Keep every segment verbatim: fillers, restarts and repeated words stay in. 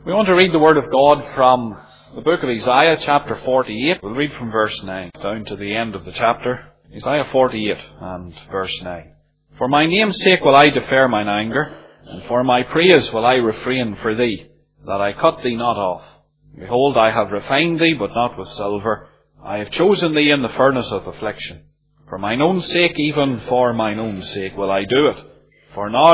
We want to read the Word of God from the book of Isaiah, chapter forty-eight. We'll read from verse nine down to the end of the chapter. Isaiah forty-eight and verse nine. For my name's sake will I defer mine anger, and for my praise will I refrain for thee, that I cut thee not off. Behold, I have refined thee, but not with silver. I have chosen thee in the furnace of affliction. For mine own sake, even for mine own sake, will I do it. For now,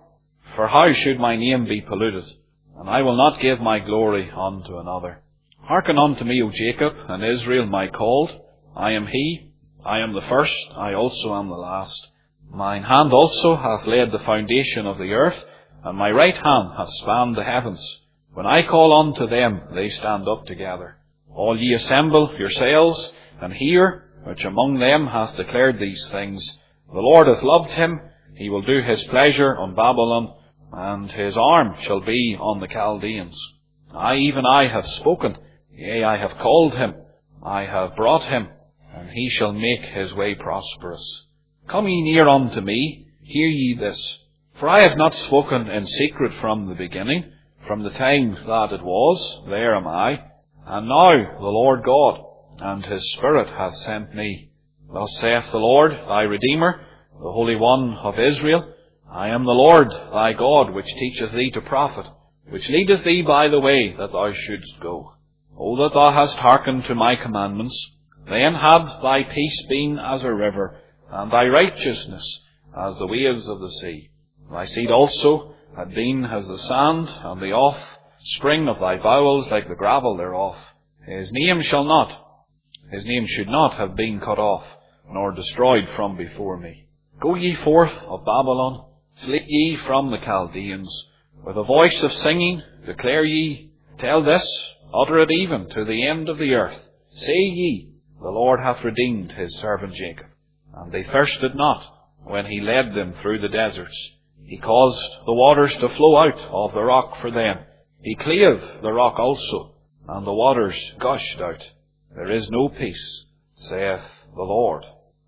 for how should my name be polluted? And I will not give my glory unto another. Hearken unto me, O Jacob, and Israel my called. I am he, I am the first, I also am the last. Mine hand also hath laid the foundation of the earth, and my right hand hath spanned the heavens. When I call unto them, they stand up together. All ye assemble yourselves, and hear, which among them hath declared these things. The Lord hath loved him, he will do his pleasure on Babylon, and his arm shall be on the Chaldeans. I, even I, have spoken, yea, I have called him, I have brought him, and he shall make his way prosperous. Come ye near unto me, hear ye this. For I have not spoken in secret from the beginning, from the time that it was, there am I. And now the Lord God, and his Spirit hath sent me. Thus saith the Lord, thy Redeemer, the Holy One of Israel, I am the Lord thy God, which teacheth thee to profit, which leadeth thee by the way that thou shouldst go. O that thou hast hearkened to my commandments, then had thy peace been as a river, and thy righteousness as the waves of the sea. Thy seed also had been as the sand, and the offspring of thy bowels like the gravel thereof. His name shall not, his name should not have been cut off, nor destroyed from before me. Go ye forth of Babylon, flee ye from the Chaldeans. With a voice of singing, declare ye, tell this, utter it even to the end of the earth. Say ye, the Lord hath redeemed his servant Jacob. And they thirsted not when he led them through the deserts. He caused the waters to flow out of the rock for them. He clave the rock also, and the waters gushed out. There is no peace, saith the Lord,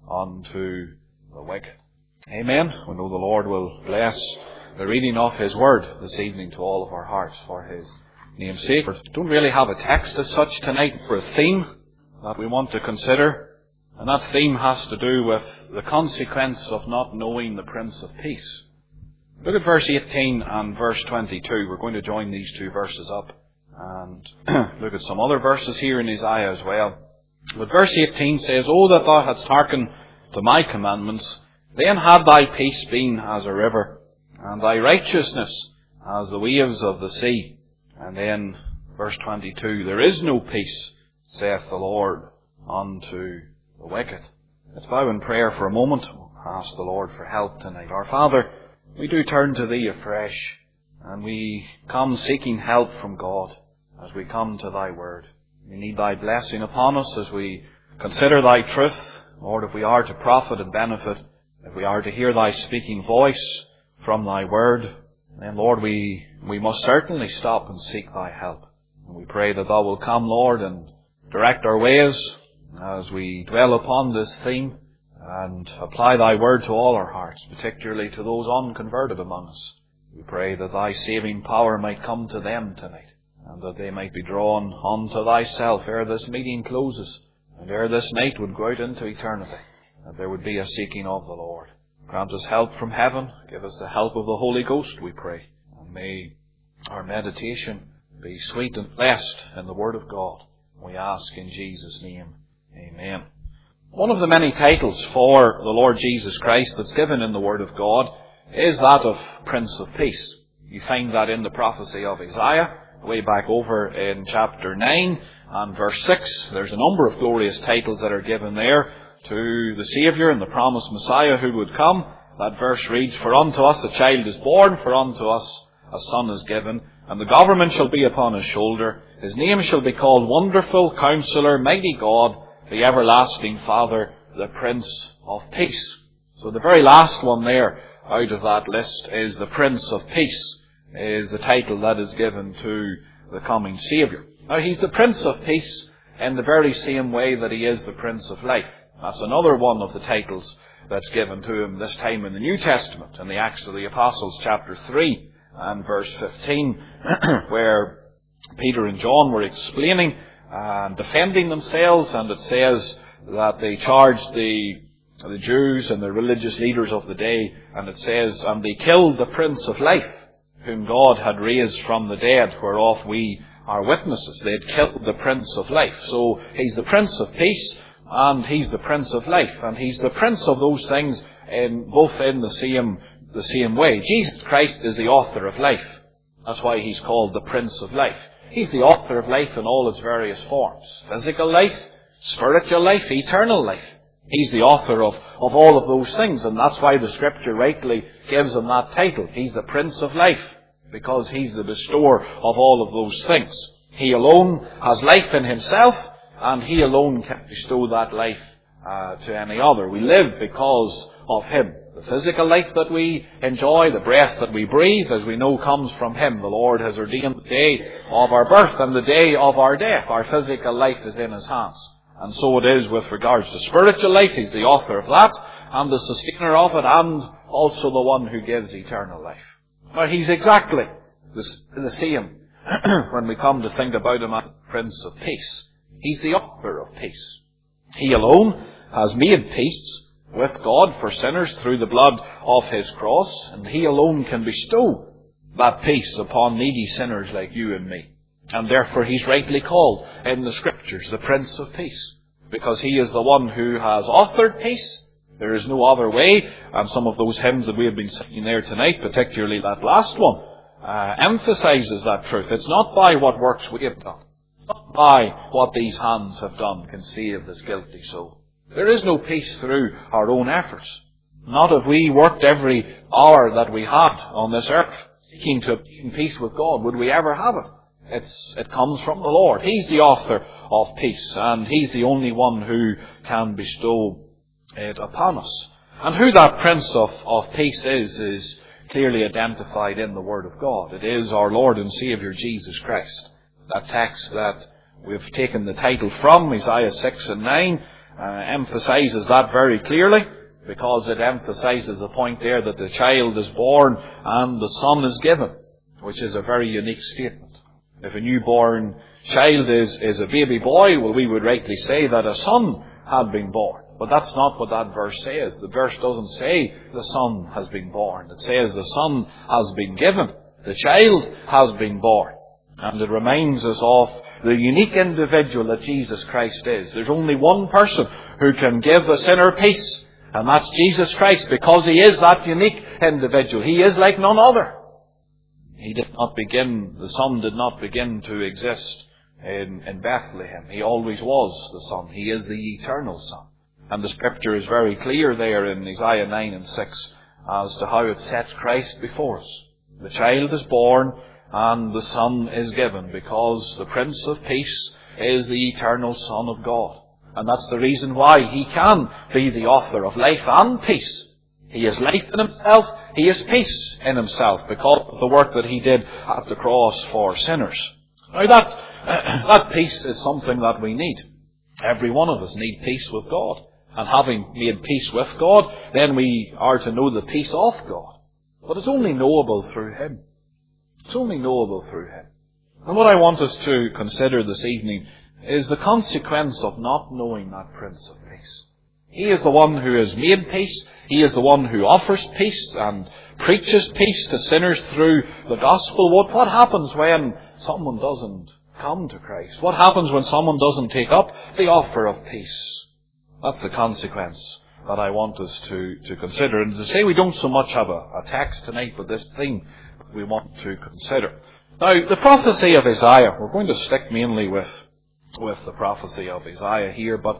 unto the wicked. Amen. We know the Lord will bless the reading of his word this evening to all of our hearts for his name's sake. We don't really have a text as such tonight for a theme that we want to consider. And that theme has to do with the consequence of not knowing the Prince of Peace. Look at verse eighteen and verse twenty-two. We're going to join these two verses up and look at some other verses here in Isaiah as well. But verse eighteen says, O that thou hadst hearkened to my commandments, then had thy peace been as a river, and thy righteousness as the waves of the sea. And then verse twenty-two, there is no peace, saith the Lord, unto the wicked. Let's bow in prayer for a moment. We'll ask the Lord for help tonight. Our Father, we do turn to thee afresh, and we come seeking help from God as we come to thy word. We need thy blessing upon us as we consider thy truth. Lord, if we are to profit and benefit, if we are to hear thy speaking voice from thy word, then Lord, we, we must certainly stop and seek thy help. And we pray that thou will come, Lord, and direct our ways as we dwell upon this theme and apply thy word to all our hearts, particularly to those unconverted among us. We pray that thy saving power might come to them tonight, and that they might be drawn unto thyself ere this meeting closes, and ere this night would go out into eternity, that there would be a seeking of the Lord. Grant us help from heaven. Give us the help of the Holy Ghost, we pray. And may our meditation be sweet and blessed in the Word of God. We ask in Jesus' name. Amen. One of the many titles for the Lord Jesus Christ that's given in the Word of God is that of Prince of Peace. You find that in the prophecy of Isaiah, way back over in chapter nine and verse six. There's a number of glorious titles that are given there to the Saviour and the promised Messiah who would come. That verse reads, For unto us a child is born, for unto us a son is given, and the government shall be upon his shoulder. His name shall be called Wonderful, Counselor, Mighty God, the Everlasting Father, the Prince of Peace. So the very last one there out of that list is the Prince of Peace, is the title that is given to the coming Saviour. Now he's the Prince of Peace in the very same way that he is the Prince of Life. That's another one of the titles that's given to him this time in the New Testament, in the Acts of the Apostles chapter three and verse fifteen, where Peter and John were explaining and defending themselves, and it says that they charged the, the Jews and the religious leaders of the day, and it says, and they killed the Prince of Life, whom God had raised from the dead, whereof we are witnesses. They had killed the Prince of Life. So He's the Prince of Peace, and He's the Prince of Life, and He's the Prince of those things in both in the same the same way. Jesus Christ is the author of life. That's why He's called the Prince of Life. He's the author of life in all its various forms. Physical life, spiritual life, eternal life. He's the author of, of all of those things, and that's why the Scripture rightly gives Him that title. He's the Prince of Life, because He's the bestower of all of those things. He alone has life in Himself, and He alone can bestow that life uh, to any other. We live because of Him. The physical life that we enjoy, the breath that we breathe, as we know, comes from Him. The Lord has ordained the day of our birth and the day of our death. Our physical life is in His hands. And so it is with regards to spiritual life. He's the author of that, and the sustainer of it, and also the one who gives eternal life. Now, He's exactly the, the same when we come to think about Him as Prince of Peace. He's the author of peace. He alone has made peace with God for sinners through the blood of His cross, and He alone can bestow that peace upon needy sinners like you and me. And therefore He's rightly called in the Scriptures the Prince of Peace, because He is the one who has authored peace. There is no other way, and some of those hymns that we have been singing there tonight, particularly that last one, uh, emphasizes that truth. It's not by what works we have done, it's not by what these hands have done can save this guilty soul. There is no peace through our own efforts. Not if we worked every hour that we had on this earth seeking to obtain peace with God, would we ever have it. It's, it comes from the Lord. He's the author of peace, and He's the only one who can bestow it upon us. And who that Prince of, of Peace is, is clearly identified in the Word of God. It is our Lord and Saviour Jesus Christ. That text that we've taken the title from, Isaiah six and nine, Uh, emphasizes that very clearly, because it emphasizes the point there that the child is born and the Son is given, which is a very unique statement. If a newborn child is, is a baby boy, well, we would rightly say that a son had been born. But that's not what that verse says. The verse doesn't say the Son has been born. It says the Son has been given. The child has been born. And it reminds us of the unique individual that Jesus Christ is. There's only one person who can give a sinner peace, and that's Jesus Christ, because He is that unique individual. He is like none other. He did not begin, the Son did not begin to exist in, in Bethlehem. He always was the Son. He is the eternal Son. And the Scripture is very clear there in Isaiah nine and six as to how it sets Christ before us. The child is born, and the Son is given, because the Prince of Peace is the eternal Son of God. And that's the reason why He can be the author of life and peace. He is life in Himself, He is peace in Himself, because of the work that He did at the cross for sinners. Now that, uh, that peace is something that we need. Every one of us need peace with God. And having made peace with God, then we are to know the peace of God. But it's only knowable through Him. It's only knowable through Him. And what I want us to consider this evening is the consequence of not knowing that Prince of Peace. He is the one who has made peace. He is the one who offers peace and preaches peace to sinners through the gospel. What, what happens when someone doesn't come to Christ? What happens when someone doesn't take up the offer of peace? That's the consequence that I want us to, to consider. And to say we don't so much have a, a text tonight, but this theme we want to consider. Now, the prophecy of Isaiah, we're going to stick mainly with, with the prophecy of Isaiah here, but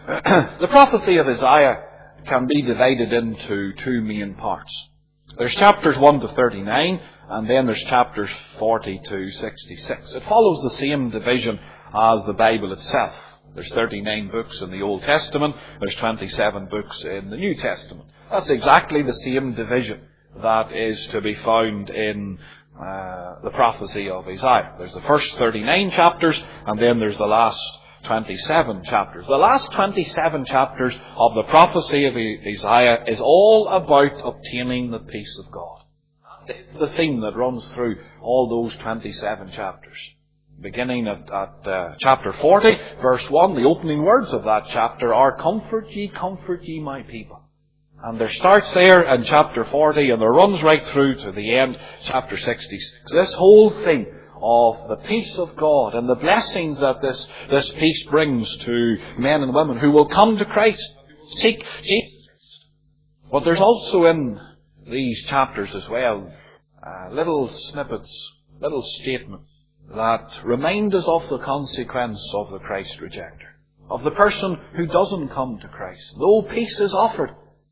the prophecy of Isaiah can be divided into two main parts. There's chapters one to thirty-nine, and then there's chapters forty to sixty-six. It follows the same division as the Bible itself. There's thirty-nine books in the Old Testament, there's twenty-seven books in the New Testament. That's exactly the same division that is to be found in uh, the prophecy of Isaiah. There's the first thirty-nine chapters, and then there's the last twenty-seven chapters. The last twenty-seven chapters of the prophecy of Isaiah is all about obtaining the peace of God. It's the theme that runs through all those twenty-seven chapters. beginning at, at uh, chapter forty, verse one, the opening words of that chapter are, "Comfort ye, comfort ye, my people." And there starts there in chapter forty, and there runs right through to the end, chapter sixty-six. This whole thing of the peace of God and the blessings that this, this peace brings to men and women who will come to Christ, who will seek Jesus. But there's also in these chapters as well, uh, little snippets, little statements that remind us of the consequence of the Christ rejecter, of the person who doesn't come to Christ, though peace is offered.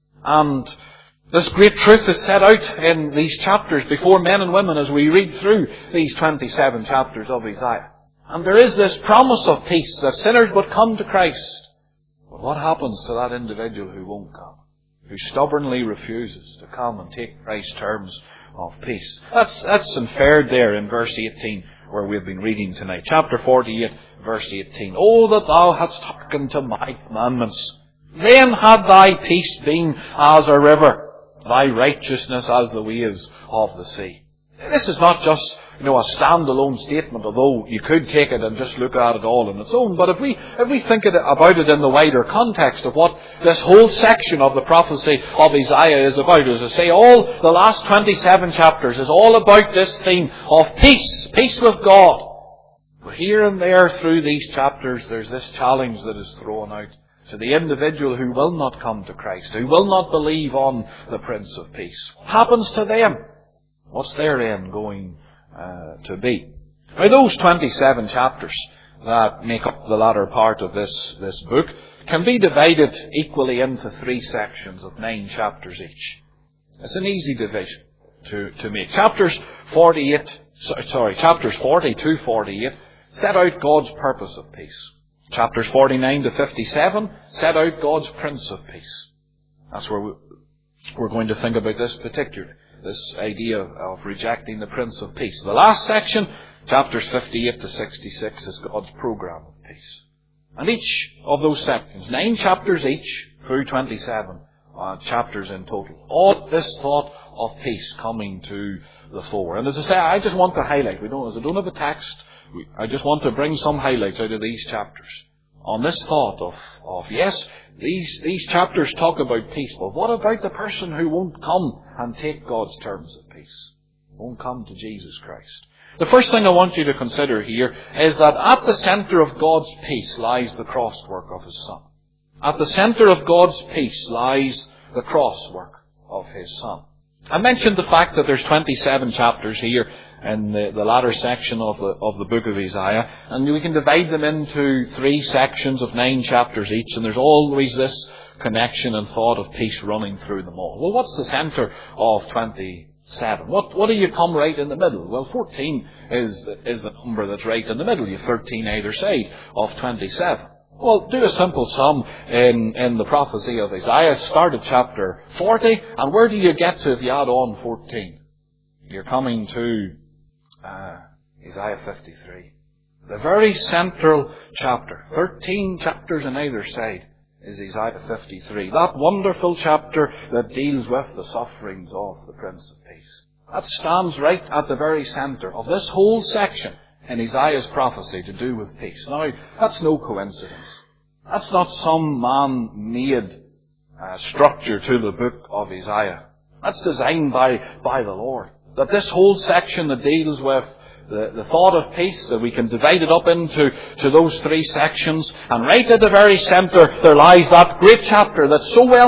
And this great truth is set out in these chapters before men and women as we read through these twenty-seven chapters of Isaiah. And there is this promise of peace, that sinners would come to Christ. But what happens to that individual who won't come, who stubbornly refuses to come and take Christ's terms of peace? That's, that's inferred there in verse eighteen, where we've been reading tonight. Chapter forty-eight, verse eighteen. "Oh, that thou hadst hearkened to my commandments, then had thy peace been as a river, thy righteousness as the waves of the sea." This is not just, you know, a standalone statement, although you could take it and just look at it all on its own. But if we, if we think about it in the wider context of what this whole section of the prophecy of Isaiah is about, as I say, all the last twenty-seven chapters is all about this theme of peace, peace with God. But here and there through these chapters, there's this challenge that is thrown out to the individual who will not come to Christ, who will not believe on the Prince of Peace. What happens to them? What's their end going uh, to be? Now, those twenty-seven chapters that make up the latter part of this, this book can be divided equally into three sections of nine chapters each. It's an easy division to, to make. Chapters forty-eight, sorry, chapters forty to forty-eight set out God's purpose of peace. Chapters forty-nine to fifty-seven set out God's Prince of Peace. That's where we, we're going to think about this particular, this idea of rejecting the Prince of Peace. The last section, chapters fifty-eight to sixty-six, is God's program of peace. And each of those sections, nine chapters each, through twenty-seven uh, chapters in total, all this thought of peace coming to the fore. And as I say, I just want to highlight, we don't, as I don't have a text, I just want to bring some highlights out of these chapters on this thought of, of yes, these, these chapters talk about peace, but what about the person who won't come and take God's terms of peace? Won't come to Jesus Christ? The first thing I want you to consider here is that at the centre of God's peace lies the cross work of His Son. At the centre of God's peace lies the cross work of His Son. I mentioned the fact that there's twenty-seven chapters here in the, the latter section of the, of the book of Isaiah, and we can divide them into three sections of nine chapters each, and there's always this connection and thought of peace running through them all. Well, what's the centre of twenty-seven? What, what do you come right in the middle? Well, fourteen is, is the number that's right in the middle. You have thirteen either side of twenty-seven. Well, do a simple sum in, in the prophecy of Isaiah. Start at chapter forty, and where do you get to if you add on fourteen? You're coming to uh, Isaiah fifty-three. The very central chapter. Thirteen chapters on either side is Isaiah fifty-three. That wonderful chapter that deals with the sufferings of the Prince of Peace. That stands right at the very centre of this whole section in Isaiah's prophecy to do with peace. Now, that's no coincidence. That's not some man-made uh, structure to the book of Isaiah. That's designed by, by the Lord. That this whole section that deals with the, the thought of peace, that we can divide it up into to those three sections, and right at the very centre there lies that great chapter that's so well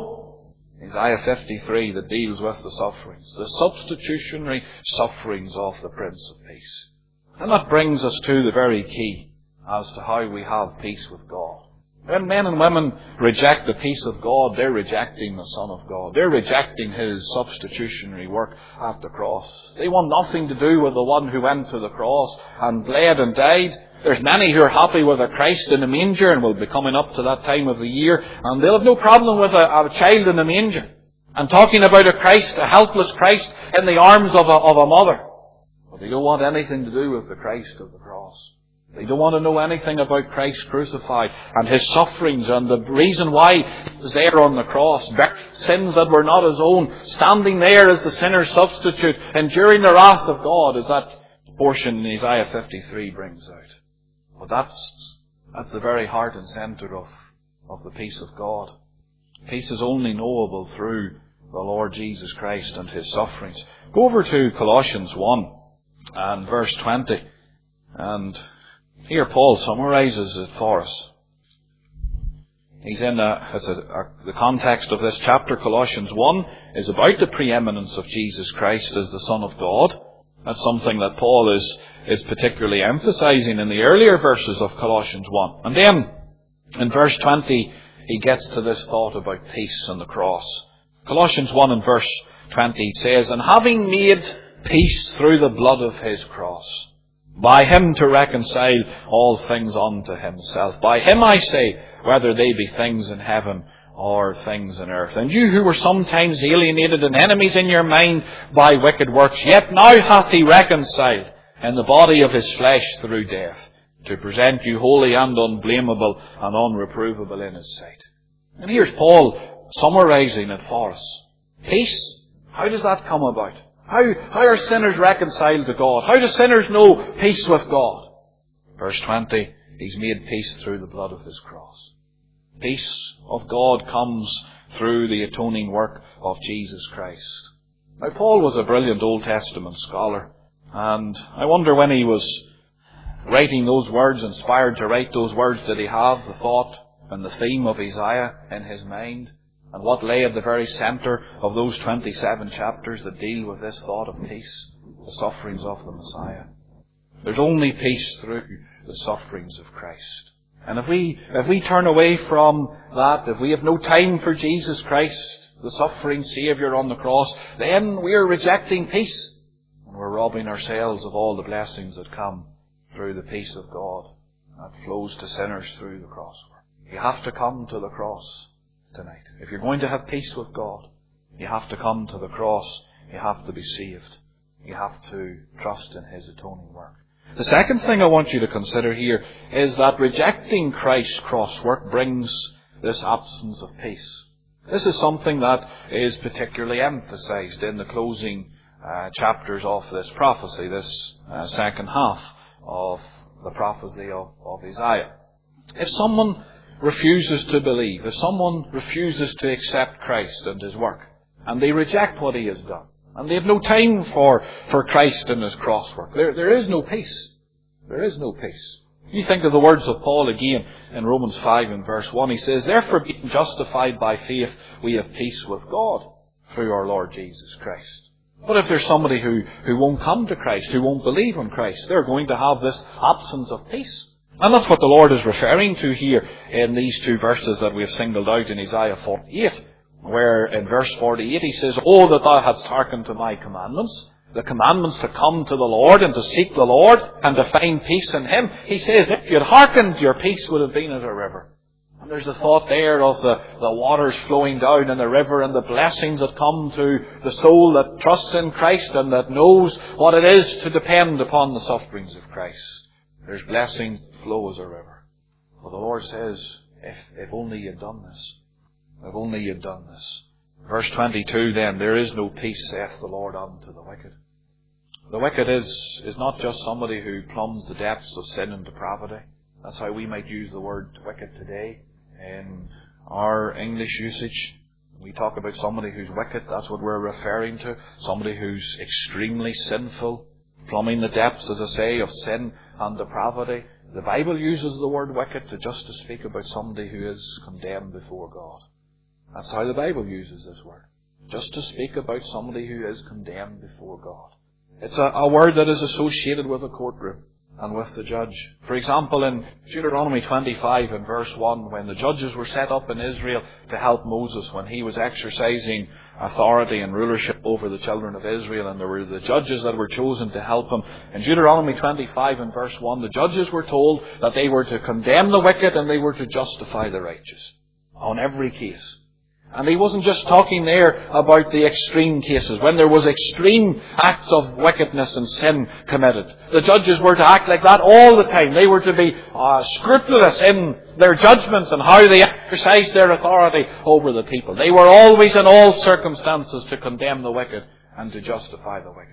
known, Isaiah fifty-three, that deals with the sufferings, the substitutionary sufferings of the Prince of Peace. And that brings us to the very key as to how we have peace with God. When men and women reject the peace of God, they're rejecting the Son of God. They're rejecting His substitutionary work at the cross. They want nothing to do with the one who went to the cross and bled and died. There's many who are happy with a Christ in a manger, and will be coming up to that time of the year, and they'll have no problem with a, a child in a manger. And talking about a Christ, a helpless Christ in the arms of a, of a mother. But they don't want anything to do with the Christ of the cross. They don't want to know anything about Christ crucified and His sufferings and the reason why He was there on the cross, bearing sins that were not His own, standing there as the sinner's substitute, enduring the wrath of God, is that portion in Isaiah fifty-three brings out. But that's, that's the very heart and centre of, of the peace of God. Peace is only knowable through the Lord Jesus Christ and His sufferings. Go over to Colossians one and verse twenty. And here Paul summarises it for us. He's in a, as a, a, the context of this chapter, Colossians one, is about the preeminence of Jesus Christ as the Son of God. That's something that Paul is, is particularly emphasising in the earlier verses of Colossians one. And then, in verse twenty, he gets to this thought about peace and the cross. Colossians one and verse twenty says, "And having made peace through the blood of His cross, by Him to reconcile all things unto Himself. By Him, I say, whether they be things in heaven or things in earth. And you who were sometimes alienated and enemies in your mind by wicked works, yet now hath He reconciled in the body of His flesh through death, to present you holy and unblameable and unreprovable in His sight." And here's Paul summarising it for us. Peace, how does that come about? How, how are sinners reconciled to God? How do sinners know peace with God? Verse twenty, He's made peace through the blood of His cross. Peace of God comes through the atoning work of Jesus Christ. Now, Paul was a brilliant Old Testament scholar, and I wonder when he was writing those words, inspired to write those words, did he have the thought and the theme of Isaiah in his mind? And what lay at the very centre of those twenty-seven chapters that deal with this thought of peace? The sufferings of the Messiah. There's only peace through the sufferings of Christ. And if we, if we turn away from that, if we have no time for Jesus Christ, the suffering Saviour on the cross, then we are rejecting peace. And we're robbing ourselves of all the blessings that come through the peace of God that flows to sinners through the cross. You have to come to the cross tonight. If you're going to have peace with God, you have to come to the cross. You have to be saved. You have to trust in His atoning work. The second thing I want you to consider here is that rejecting Christ's cross work brings this absence of peace. This is something that is particularly emphasized in the closing uh, chapters of this prophecy, this uh, second half of the prophecy of, of Isaiah. If someone refuses to believe, if someone refuses to accept Christ and His work, and they reject what He has done, and they have no time for, for Christ and His cross work, there, there is no peace. There is no peace. You think of the words of Paul again in Romans five and verse one. He says, "Therefore, being justified by faith, we have peace with God through our Lord Jesus Christ." But if there's somebody who, who won't come to Christ, who won't believe in Christ, they're going to have this absence of peace. And that's what the Lord is referring to here in these two verses that we have singled out in Isaiah forty-eight, where in verse forty-eight He says, "Oh, that thou hadst hearkened to my commandments," the commandments to come to the Lord and to seek the Lord and to find peace in Him. He says, if you had hearkened, your peace would have been as a river. And there's the thought there of the, the waters flowing down in the river and the blessings that come to the soul that trusts in Christ and that knows what it is to depend upon the sufferings of Christ. There's blessings that flow as a river. But the Lord says, if, if only you'd done this. If only you'd done this. Verse twenty-two then, "There is no peace, saith the Lord, unto the wicked." The wicked is, is not just somebody who plumbs the depths of sin and depravity. That's how we might use the word wicked today in our English usage. We talk about somebody who's wicked, that's what we're referring to. Somebody who's extremely sinful, plumbing the depths, as I say, of sin and depravity. The Bible uses the word wicked to just to speak about somebody who is condemned before God. That's how the Bible uses this word. Just to speak about somebody who is condemned before God. It's a, a word that is associated with a courtroom and with the judge. For example, in Deuteronomy twenty-five and verse one, when the judges were set up in Israel to help Moses, when he was exercising authority and rulership over the children of Israel, and there were the judges that were chosen to help him. In Deuteronomy twenty-five and verse one, the judges were told that they were to condemn the wicked and they were to justify the righteous on every case. And he wasn't just talking there about the extreme cases, when there was extreme acts of wickedness and sin committed. The judges were to act like that all the time. They were to be uh, scrupulous in their judgments and how they exercised their authority over the people. They were always in all circumstances to condemn the wicked and to justify the wicked.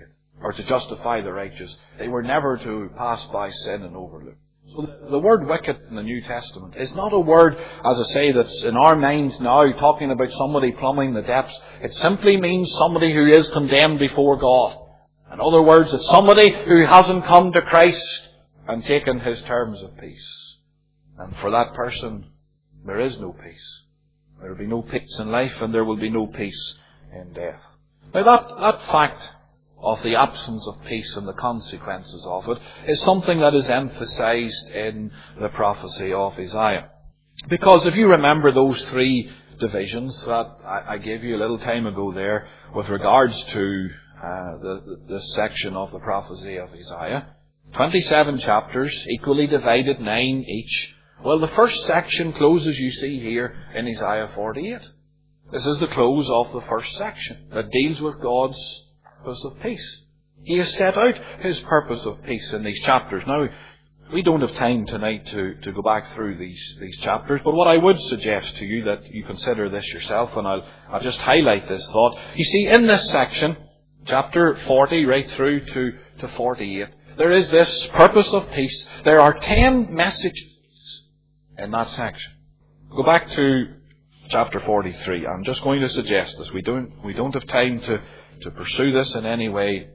or to justify the righteous. They were never to pass by sin and overlook. So the word wicked in the New Testament is not a word, as I say, that's in our minds now talking about somebody plumbing the depths. It simply means somebody who is condemned before God. In other words, it's somebody who hasn't come to Christ and taken His terms of peace. And for that person, there is no peace. There will be no peace in life, and there will be no peace in death. Now that, that fact of the absence of peace and the consequences of it is something that is emphasized in the prophecy of Isaiah. Because if you remember those three divisions that I, I gave you a little time ago there with regards to uh, the, this section of the prophecy of Isaiah, twenty-seven chapters, equally divided, nine each. Well, the first section closes, you see here, in Isaiah forty-eight. This is the close of the first section that deals with God's purpose of peace. He has set out His purpose of peace in these chapters. Now, we don't have time tonight to, to go back through these, these chapters, but what I would suggest to you that you consider this yourself, and I'll, I'll just highlight this thought. You see, in this section, chapter forty right through to, to forty-eight, there is this purpose of peace. There are ten messages in that section. Go back to chapter forty-three. I'm just going to suggest this. We don't, we don't have time to, to pursue this in any way.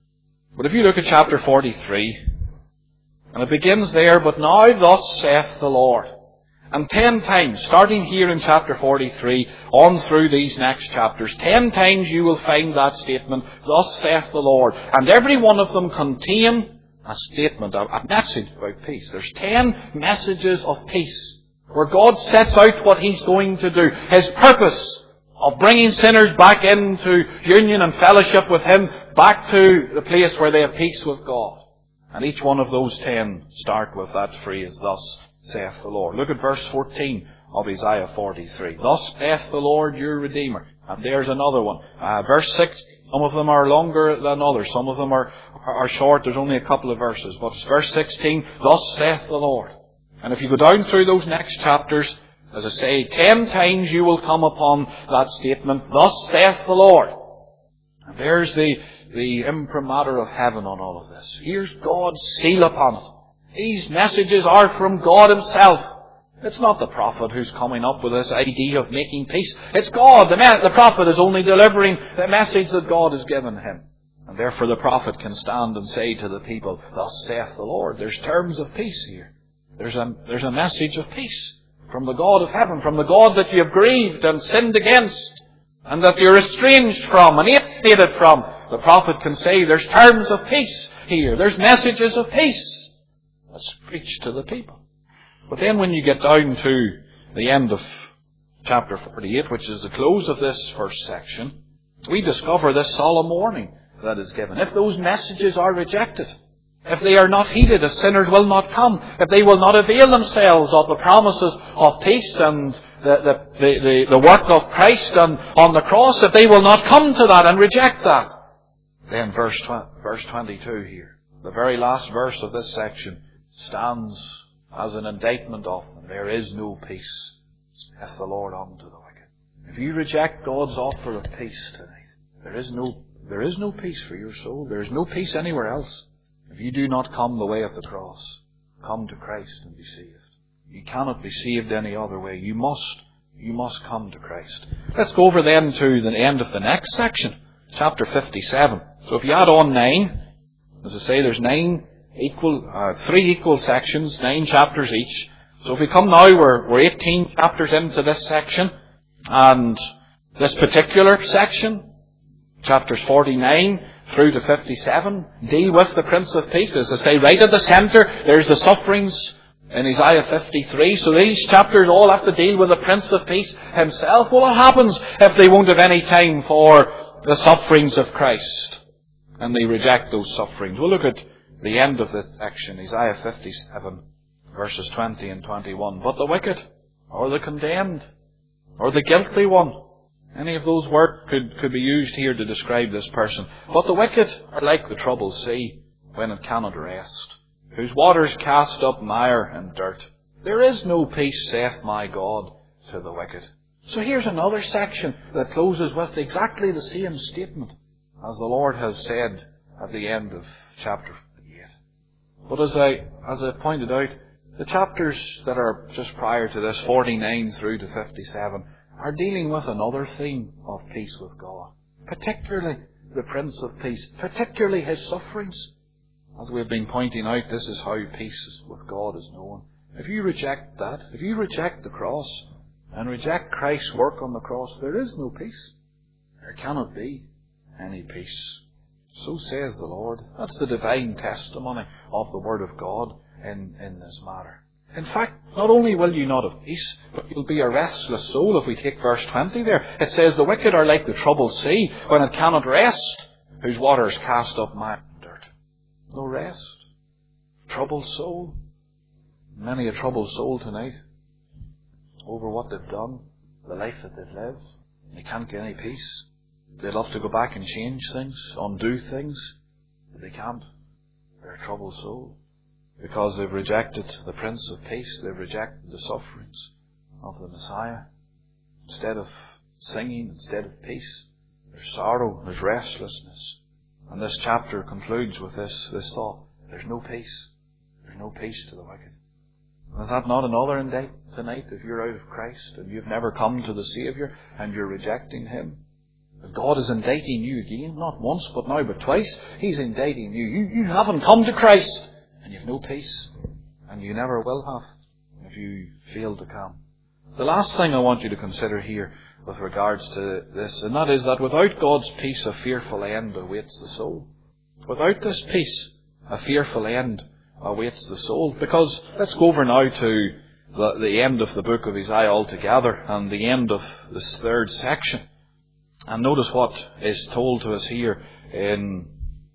But if you look at chapter forty-three, and it begins there, but now thus saith the Lord. And ten times, starting here in chapter forty-three, on through these next chapters, ten times you will find that statement, thus saith the Lord. And every one of them contain a statement, a message about peace. There's ten messages of peace, where God sets out what He's going to do. His purpose of bringing sinners back into union and fellowship with Him, back to the place where they have peace with God. And each one of those ten start with that phrase, thus saith the Lord. Look at verse fourteen of Isaiah forty-three. Thus saith the Lord your Redeemer. And there's another one. Uh, verse six, some of them are longer than others. Some of them are, are short. There's only a couple of verses. But verse sixteen, thus saith the Lord. And if you go down through those next chapters, as I say, ten times you will come upon that statement, thus saith the Lord. And there's the, the imprimatur of heaven on all of this. Here's God's seal upon it. These messages are from God Himself. It's not the prophet who's coming up with this idea of making peace. It's God. The, me- the prophet is only delivering the message that God has given him. And therefore the prophet can stand and say to the people, thus saith the Lord. There's terms of peace here. There's a, there's a message of peace from the God of heaven, from the God that you have grieved and sinned against, and that you're estranged from and alienated from. The prophet can say there's terms of peace here. There's messages of peace. Let's preach to the people. But then when you get down to the end of chapter forty-eight, which is the close of this first section, we discover this solemn warning that is given. If those messages are rejected, if they are not heeded, if sinners will not come, if they will not avail themselves of the promises of peace and the, the, the, the, the work of Christ on, on the cross, if they will not come to that and reject that, then verse, verse twenty-two here, the very last verse of this section, stands as an indictment of them. There is no peace, saith the Lord unto the wicked. If you reject God's offer of peace tonight, there is no, there is no peace for your soul. There is no peace anywhere else. If you do not come the way of the cross, come to Christ and be saved. You cannot be saved any other way. You must, you must come to Christ. Let's go over then to the end of the next section, chapter fifty-seven. So if you add on nine, as I say, there's nine equal, uh, three equal sections, nine chapters each. So if we come now, we're, we're eighteen chapters into this section, and this particular section, chapters forty-nine through to fifty-seven, deal with the Prince of Peace. As I say, right at the centre, there's the sufferings in Isaiah fifty-three. So these chapters all have to deal with the Prince of Peace Himself. Well, what happens if they won't have any time for the sufferings of Christ, and they reject those sufferings? We'll look at the end of this section, Isaiah fifty-seven, verses twenty and twenty-one. But the wicked, or the condemned, or the guilty one, any of those words could, could be used here to describe this person. But the wicked are like the troubled sea, when it cannot rest, whose waters cast up mire and dirt. There is no peace, saith my God, to the wicked. So here's another section that closes with exactly the same statement as the Lord has said at the end of chapter forty-eight. But as I, as I pointed out, the chapters that are just prior to this, forty-nine through to fifty-seven, are dealing with another theme of peace with God. Particularly the Prince of Peace. Particularly His sufferings. As we've been pointing out, this is how peace with God is known. If you reject that, if you reject the cross, and reject Christ's work on the cross, there is no peace. There cannot be any peace. So says the Lord. That's the divine testimony of the Word of God in, in this matter. In fact, not only will you not have peace, but you'll be a restless soul. If we take verse twenty there, it says, the wicked are like the troubled sea, when it cannot rest, whose waters cast up mire and dirt. No rest. Troubled soul. Many a troubled soul tonight over what they've done, the life that they've lived. They can't get any peace. They'd love to go back and change things, undo things, but they can't. They're a troubled soul. Because they've rejected the Prince of Peace, they've rejected the sufferings of the Messiah. Instead of singing, instead of peace, there's sorrow, there's restlessness. And this chapter concludes with this, this thought. There's no peace. There's no peace to the wicked. Is that not another indictment tonight if you're out of Christ and you've never come to the Saviour and you're rejecting Him? If God is indicting you again, not once but now but twice, He's indicting you. You, you haven't come to Christ and you've no peace. And you never will have if you fail to come. The last thing I want you to consider here with regards to this, and that is that without God's peace a fearful end awaits the soul. Without this peace a fearful end awaits the soul. Because let's go over now to the, the end of the book of Isaiah altogether and the end of this third section. And notice what is told to us here in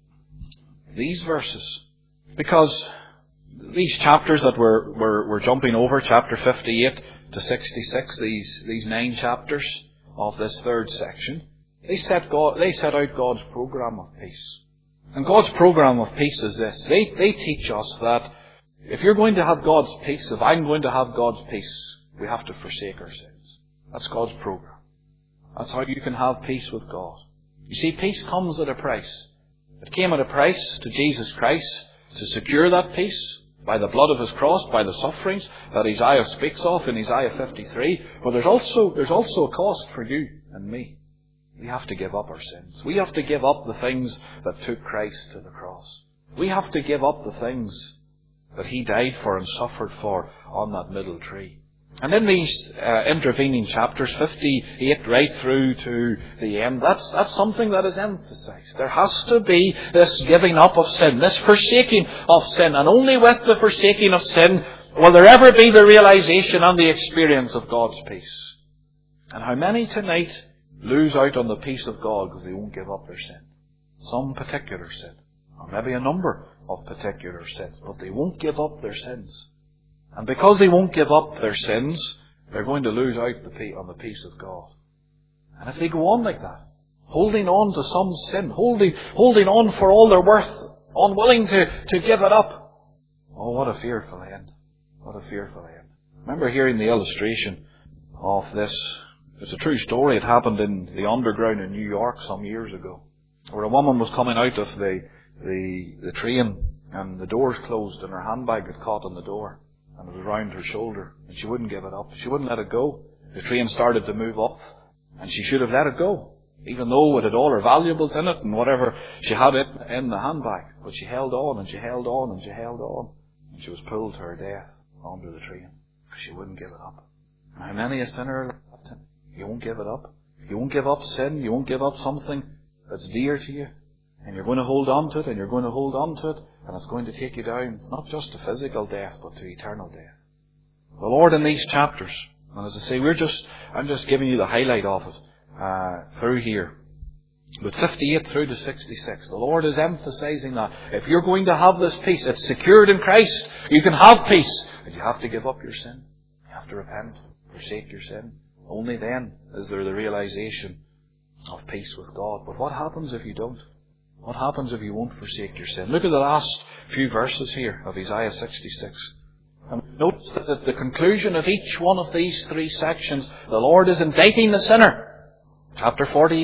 these verses. Because these chapters that we're, we're, we're jumping over, chapter fifty-eight to sixty-six, these, these nine chapters of this third section, they set, God, they set out God's program of peace. And God's program of peace is this. They, they teach us that if you're going to have God's peace, if I'm going to have God's peace, we have to forsake our sins. That's God's program. That's how you can have peace with God. You see, peace comes at a price. It came at a price to Jesus Christ to secure that peace by the blood of His cross, by the sufferings that Isaiah speaks of in Isaiah fifty-three. But there's also, there's also a cost for you and me. We have to give up our sins. We have to give up the things that took Christ to the cross. We have to give up the things that He died for and suffered for on that middle tree. And in these uh, intervening chapters, fifty-eight right through to the end, that's, that's something that is emphasized. There has to be this giving up of sin, this forsaking of sin. And only with the forsaking of sin will there ever be the realization and the experience of God's peace. And how many tonight lose out on the peace of God because they won't give up their sin. Some particular sin. Or maybe a number of particular sins. But they won't give up their sins. And because they won't give up their sins, they're going to lose out on the peace of God. And if they go on like that, holding on to some sin, holding, holding on for all they're worth, unwilling to, to give it up, oh, what a fearful end. What a fearful end. I remember hearing the illustration of this. It's a true story. It happened in the underground in New York some years ago, where a woman was coming out of the, the, the train and the doors closed and her handbag got caught on the door and it was round her shoulder and she wouldn't give it up. She wouldn't let it go. The train started to move off and she should have let it go, even though it had all her valuables in it and whatever she had it in the handbag. But she held on and she held on and she held on and she was pulled to her death under the train because she wouldn't give it up. And how many a sinner you won't give it up. You won't give up sin. You won't give up something that's dear to you. And you're going to hold on to it, and you're going to hold on to it, and it's going to take you down, not just to physical death, but to eternal death. The Lord in these chapters, and as I say, we're just, I'm just giving you the highlight of it, uh, through here. But fifty-eight through to sixty-six, the Lord is emphasizing that if you're going to have this peace, it's secured in Christ. You can have peace, but you have to give up your sin. You have to repent, forsake your sin. Only then is there the realization of peace with God. But what happens if you don't? What happens if you won't forsake your sin? Look at the last few verses here of Isaiah sixty-six. And notice that at the conclusion of each one of these three sections, the Lord is indicting the sinner. Chapter forty-eight,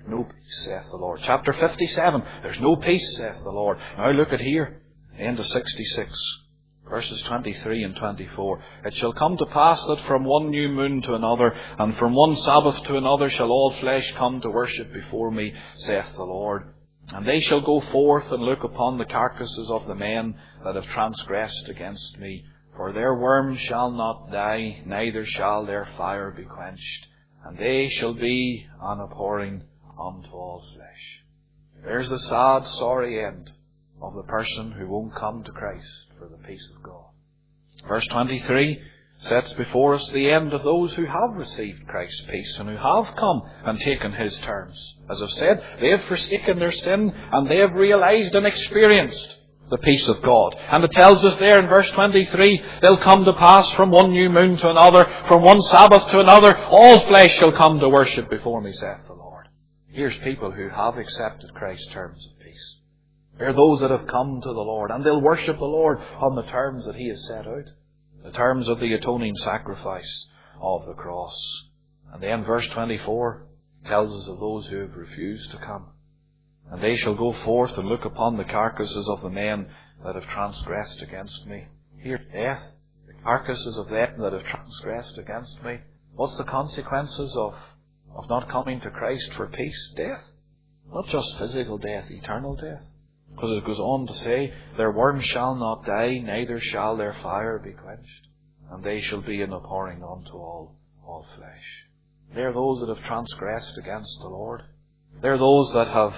No peace, saith the Lord. Chapter fifty-seven, there's no peace, saith the Lord. Now look at here, end of sixty-six, verses twenty-three and twenty-four. It shall come to pass that from one new moon to another, and from one Sabbath to another, shall all flesh come to worship before me, saith the Lord. And they shall go forth and look upon the carcasses of the men that have transgressed against me. For their worm shall not die, neither shall their fire be quenched. And they shall be an abhorring unto all flesh. There's the sad, sorry end of the person who won't come to Christ for the peace of God. Verse twenty-three sets before us the end of those who have received Christ's peace and who have come and taken His terms. As I've said, they have forsaken their sin and they have realized and experienced the peace of God. And it tells us there in verse twenty-three, they'll come to pass from one new moon to another, from one Sabbath to another, all flesh shall come to worship before me, saith the Lord. Here's people who have accepted Christ's terms of peace. They're those that have come to the Lord, and they'll worship the Lord on the terms that He has set out. The terms of the atoning sacrifice of the cross. And then verse twenty-four tells us of those who have refused to come. And they shall go forth and look upon the carcasses of the men that have transgressed against me. Here, death, the carcasses of them that have transgressed against me. What's the consequences of, of not coming to Christ for peace? Death. Not just physical death, eternal death. Because it goes on to say, their worm shall not die, neither shall their fire be quenched. And they shall be an abhorring unto all, all flesh. They're those that have transgressed against the Lord. They're those that have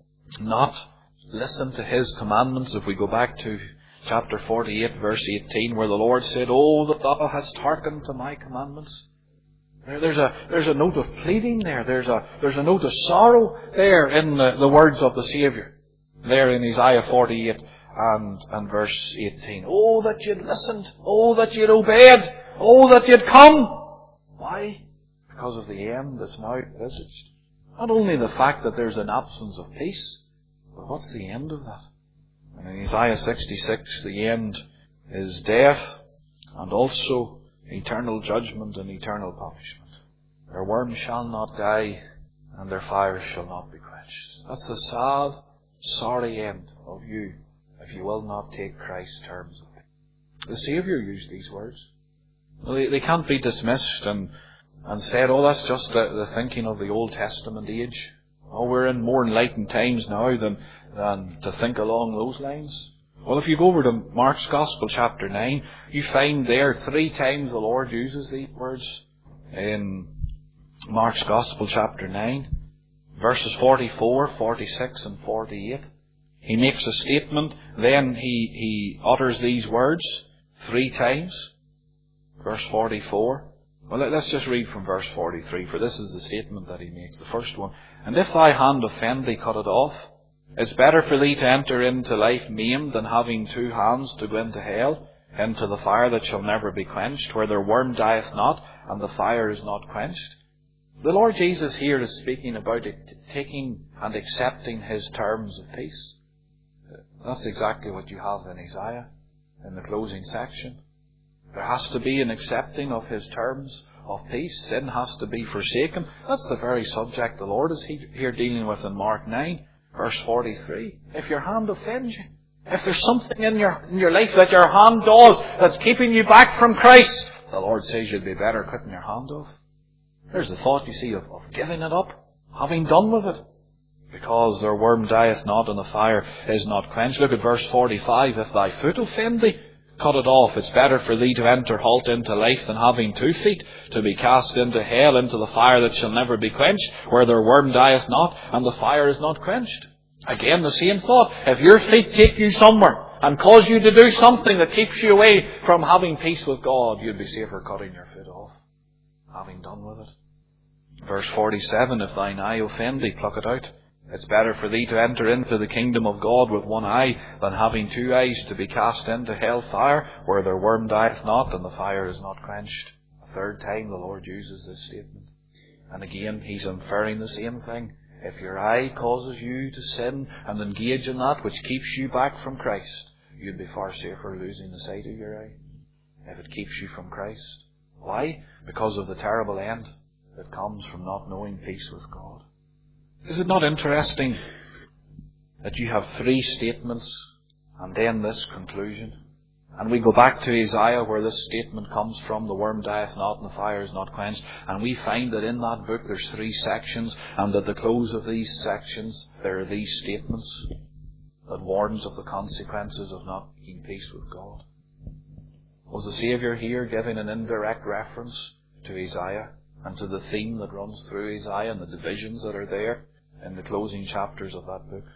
not listened to His commandments. If we go back to chapter forty-eight, verse eighteen, where the Lord said, "Oh, that thou hast hearkened to my commandments." There, there's a there's a note of pleading there. There's a there's a note of sorrow there in the, the words of the Saviour. There in Isaiah forty-eight and, and verse eighteen. Oh, that you'd listened. Oh, that you'd obeyed. Oh, that you'd come. Why? Because of the end that's now envisaged. Not only the fact that there's an absence of peace, but what's the end of that? And in Isaiah sixty-six, the end is death and also eternal judgment and eternal punishment. Their worm shall not die and their fire shall not be quenched. That's the sad, sorry end of you if you will not take Christ's terms of it. The Saviour used these words. They, they can't be dismissed and, and said, oh, that's just the, the thinking of the Old Testament age. Oh, we're in more enlightened times now than, than to think along those lines. Well, if you go over to Mark's Gospel, chapter nine, you find there three times the Lord uses these words in Mark's Gospel, chapter nine. Verses forty-four, forty-six and forty-eight. He makes a statement, then he, he utters these words three times. Verse forty-four. Well, let's just read from verse forty-three, for this is the statement that he makes, the first one. And if thy hand offend thee, cut it off. It's better for thee to enter into life maimed than having two hands to go into hell, into the fire that shall never be quenched, where their worm dieth not, and the fire is not quenched. The Lord Jesus here is speaking about it, taking and accepting His terms of peace. That's exactly what you have in Isaiah, in the closing section. There has to be an accepting of His terms of peace. Sin has to be forsaken. That's the very subject the Lord is here dealing with in Mark nine, verse forty-three. If your hand offends you, if there's something in your, in your life that your hand does that's keeping you back from Christ, the Lord says you'd be better cutting your hand off. There's the thought, you see, of, of giving it up, having done with it. Because their worm dieth not and the fire is not quenched. Look at verse forty-five. If thy foot offend thee, cut it off. It's better for thee to enter halt into life than having two feet, to be cast into hell, into the fire that shall never be quenched, where their worm dieth not and the fire is not quenched. Again, the same thought. If your feet take you somewhere and cause you to do something that keeps you away from having peace with God, you'd be safer cutting your foot off, having done with it. Verse forty-seven, if thine eye offend thee, pluck it out. It's better for thee to enter into the kingdom of God with one eye than having two eyes to be cast into hell fire, where their worm dieth not and the fire is not quenched. A third time the Lord uses this statement. And again, He's inferring the same thing. If your eye causes you to sin and engage in that which keeps you back from Christ, you'd be far safer losing the sight of your eye if it keeps you from Christ. Why? Because of the terrible end that comes from not knowing peace with God. Is it not interesting that you have three statements and then this conclusion? And we go back to Isaiah where this statement comes from, the worm dieth not and the fire is not quenched. And we find that in that book there's three sections, and at the close of these sections there are these statements that warns of the consequences of not making peace with God. Was the Saviour here giving an indirect reference to Isaiah and to the theme that runs through Isaiah and the divisions that are there in the closing chapters of that book?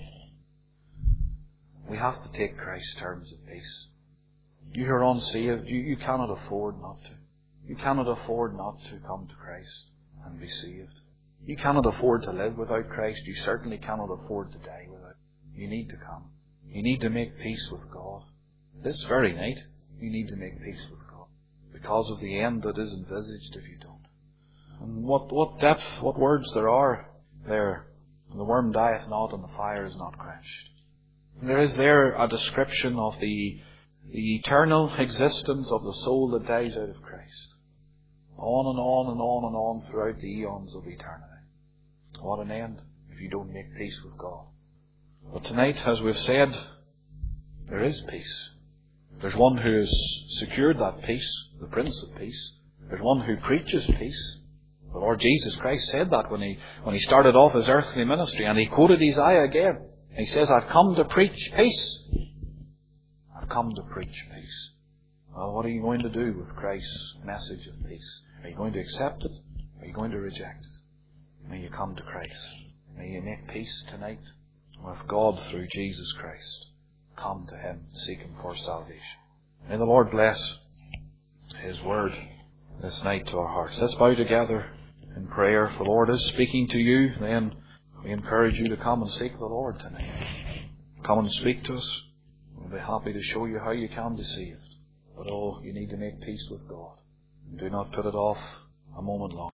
We have to take Christ's terms of peace. You who are unsaved, you, you cannot afford not to. You cannot afford not to come to Christ and be saved. You cannot afford to live without Christ. You certainly cannot afford to die without. You need to come. You need to make peace with God. This very night, you need to make peace with God because of the end that is envisaged if you don't. And what, what depth, what words there are there. And the worm dieth not and the fire is not quenched. And there is there a description of the, the eternal existence of the soul that dies out of Christ. On and on and on and on throughout the eons of eternity. What an end if you don't make peace with God. But tonight, as we've said, there is peace. There's one who has secured that peace, the Prince of Peace. There's one who preaches peace. The Lord Jesus Christ said that when he, when he started off his earthly ministry, and he quoted Isaiah again. He says, I've come to preach peace. I've come to preach peace. Well, what are you going to do with Christ's message of peace? Are you going to accept it? Or are you going to reject it? May you come to Christ. May you make peace tonight with God through Jesus Christ. Come to Him, seek Him for salvation. May the Lord bless His word this night to our hearts. Let's bow together in prayer. If the Lord is speaking to you, then we encourage you to come and seek the Lord tonight. Come and speak to us. We'll be happy to show you how you can be saved. But oh, you need to make peace with God. Do not put it off a moment longer.